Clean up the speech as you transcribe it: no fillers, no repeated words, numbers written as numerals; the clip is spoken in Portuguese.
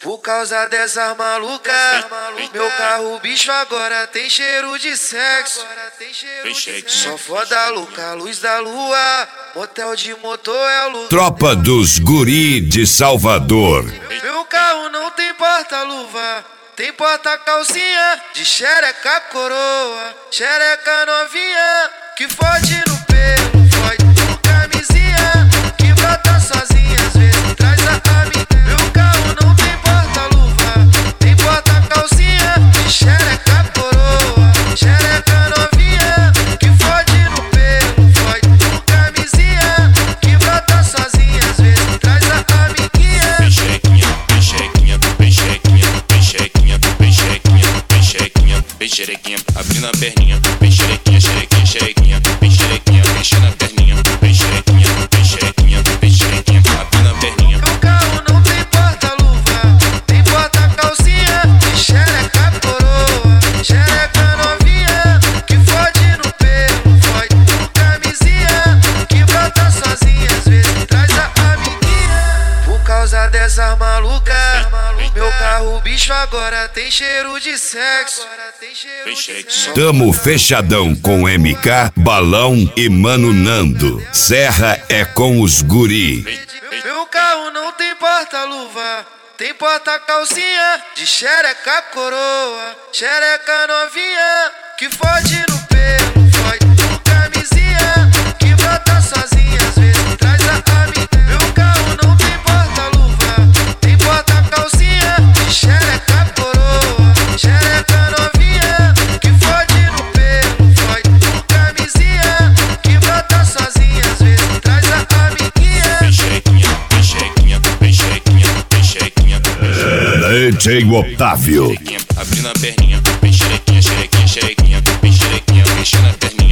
Por causa dessas malucas, meu carro bicho agora tem cheiro de sexo. Só foda louca, luz da lua, motel de motor é o lugar. Tropa dos Guri de Salvador. Meu carro não tem porta-luva, tem porta-calcinha de xereca coroa, xereca novinha que fode no pelo, fode no camisinha, que brota sozinha, às vezes traz a amiga. Meu carro não tem porta-luva, tem porta-calcinha de xereca coroa, xereca novinha que fode no pelo, fode no camisinha, que brota sozinha, às vezes traz a amiguinha. Bem xerequinha, bem xerequinha, bem xerequinha, bem xerequinha, bem xerequinha, bem xerequinha, bem xerequinha, abrindo a perninha, bem xerequinha, xerequinha, xerequinha, bem xerequinha, mexendo a perninha, bem xerequinha, bem xerequinha, bem xerequinha, abrindo a perninha. Meu carro não tem porta-luva, tem porta-calcinha de xereca coroa, xereca novinha que fode no pelo, fode no camisinha, que brota sozinha, às vezes traz a amiguinha. Por causa dessas malucas, meu carro bicho agora tem cheiro de sexo. Tamo fechadão com MK, Balão e Mano Nando. Serra é com os Guri. Meu carro não tem porta-luva, tem porta-calcinha de xereca coroa, xereca novinha que fode no pelo, fode no camisinha, que brota sozinha, às vezes traz a amiga. Meu carro não tem porta-luva, tem porta-calcinha de xereca coroa, xereca novinha que fode no pelo, fode no camisinha, que brota sozinha, às vezes traz a amiguinha. Bem xerequinha, bem xerequinha, bem xerequinha, bem xerequinha, DJ Otávio. abrindo a perninha, bem xerequinha, xerequinha, xerequinha, bem xerequinha, mexendo a perninha.